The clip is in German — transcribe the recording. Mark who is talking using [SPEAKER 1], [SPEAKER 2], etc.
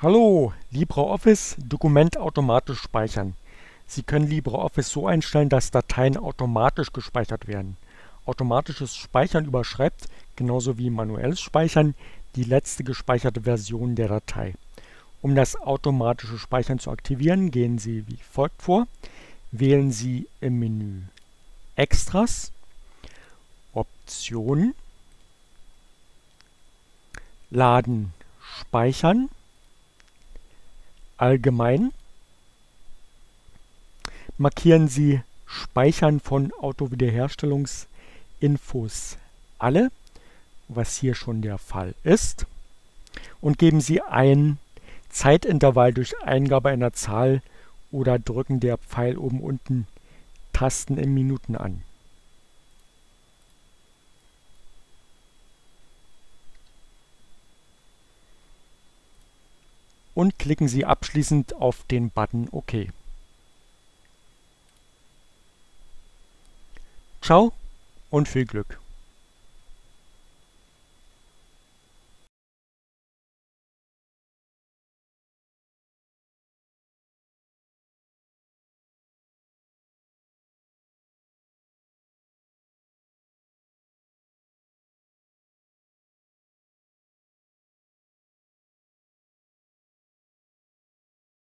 [SPEAKER 1] Hallo, LibreOffice Dokument automatisch speichern. Sie können LibreOffice so einstellen, dass Dateien automatisch gespeichert werden. Automatisches Speichern überschreibt, genauso wie manuelles Speichern, die letzte gespeicherte Version der Datei. Um das automatische Speichern zu aktivieren, gehen Sie wie folgt vor. Wählen Sie im Menü Extras, Optionen, Laden, Speichern, Allgemein. Markieren Sie Speichern von Autowiederherstellungsinfos alle, was hier schon der Fall ist, und geben Sie ein Zeitintervall durch Eingabe einer Zahl oder Drücken der Pfeil oben unten Tasten in Minuten an. Und klicken Sie abschließend auf den Button OK. Ciao und viel Glück!